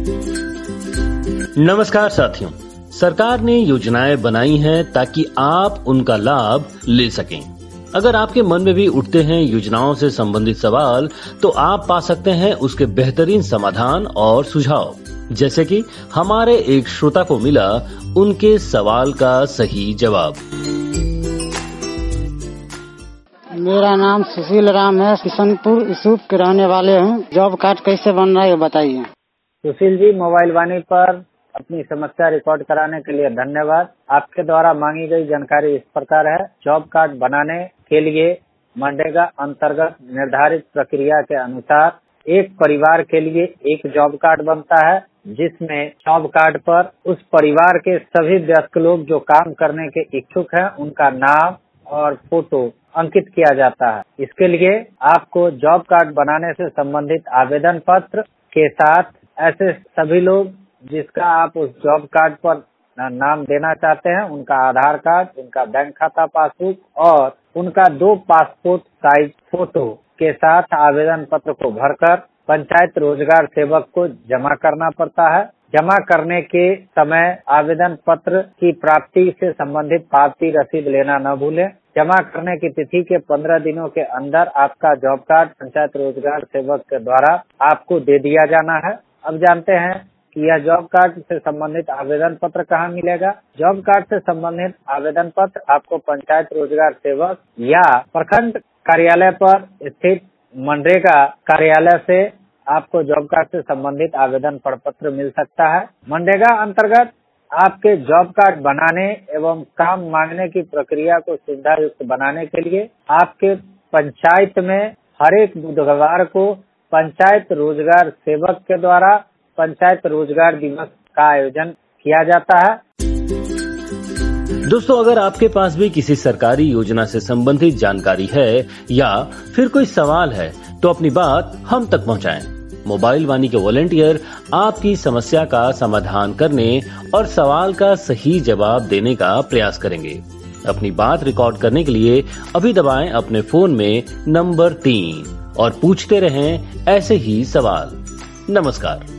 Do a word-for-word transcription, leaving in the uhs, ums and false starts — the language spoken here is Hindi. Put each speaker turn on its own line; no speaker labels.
नमस्कार साथियों, सरकार ने योजनाएं बनाई हैं ताकि आप उनका लाभ ले सकें। अगर आपके मन में भी उठते हैं योजनाओं से संबंधित सवाल, तो आप पा सकते हैं उसके बेहतरीन समाधान और सुझाव। जैसे कि हमारे एक श्रोता को मिला उनके सवाल का सही जवाब।
मेरा नाम सुशील राम है, किशनपुर यूसुफ के रहने वाले हूँ। जॉब कार्ड कैसे बन रहा है बताइए।
सुशील जी, मोबाइल वाणी पर अपनी समस्या रिकॉर्ड कराने के लिए धन्यवाद। आपके द्वारा मांगी गई जानकारी इस प्रकार है। जॉब कार्ड बनाने के लिए मनरेगा अंतर्गत निर्धारित प्रक्रिया के अनुसार एक परिवार के लिए एक जॉब कार्ड बनता है, जिसमें जॉब कार्ड पर उस परिवार के सभी वयस्क लोग जो काम करने के इच्छुक हैं उनका नाम और फोटो अंकित किया जाता है। इसके लिए आपको जॉब कार्ड बनाने से संबंधित आवेदन पत्र के साथ ऐसे सभी लोग जिसका आप उस जॉब कार्ड पर नाम देना चाहते हैं, उनका आधार कार्ड, उनका बैंक खाता पासबुक और उनका दो पासपोर्ट साइज फोटो के साथ आवेदन पत्र को भरकर पंचायत रोजगार सेवक को जमा करना पड़ता है। जमा करने के समय आवेदन पत्र की प्राप्ति से संबंधित पावती रसीद लेना न भूलें। जमा करने की तिथि के पंद्रह दिनों के अंदर आपका जॉब कार्ड पंचायत रोजगार सेवक के द्वारा आपको दे दिया जाना है। अब जानते हैं कि यह जॉब कार्ड से संबंधित आवेदन पत्र कहाँ मिलेगा। जॉब कार्ड से संबंधित आवेदन पत्र आपको पंचायत रोजगार सेवक या प्रखंड कार्यालय पर स्थित मनरेगा कार्यालय से आपको जॉब कार्ड से संबंधित आवेदन पत्र मिल सकता है। मनरेगा अंतर्गत आपके जॉब कार्ड बनाने एवं काम मांगने की प्रक्रिया को सुविधा युक्त बनाने के लिए आपके पंचायत में हर एक बुधवार को पंचायत रोजगार सेवक के द्वारा पंचायत रोजगार दिवस का आयोजन किया जाता है।
दोस्तों, अगर आपके पास भी किसी सरकारी योजना से संबंधित जानकारी है या फिर कोई सवाल है, तो अपनी बात हम तक पहुंचाएं। मोबाइल वाणी के वॉलंटियर आपकी समस्या का समाधान करने और सवाल का सही जवाब देने का प्रयास करेंगे। अपनी बात रिकॉर्ड करने के लिए अभी दबाएं अपने फोन में नंबर तीन और पूछते रहें ऐसे ही सवाल। नमस्कार।